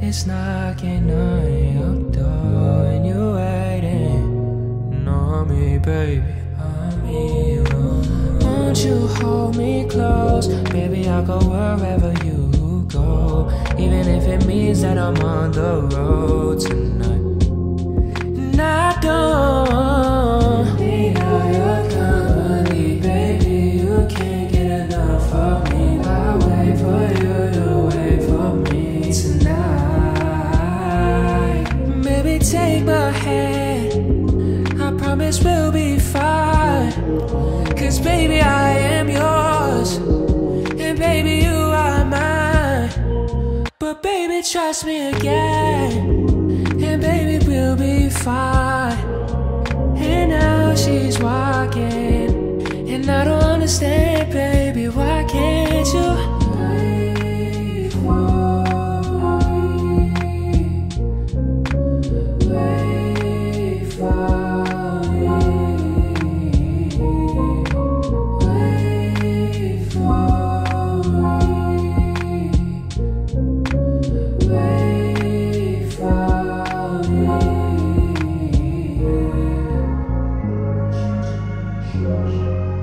It's knocking on your door and you're waiting on me, baby. On me, won't you hold me close? Baby, I'll go wherever you go, even if it means that I'm on the road tonight. And I don't need all your company, baby. You can't get enough of me. I'll wait for you to wait for me tonight. Baby, take my hand, I promise we'll be fine. 'Cause baby, I am yours, and baby, you are mine. But baby, trust me again, and baby, we'll be fine. And now she's walking, and I don't understand, baby, why can't you wait for me? Wait for me. Wait for me. Wait for me.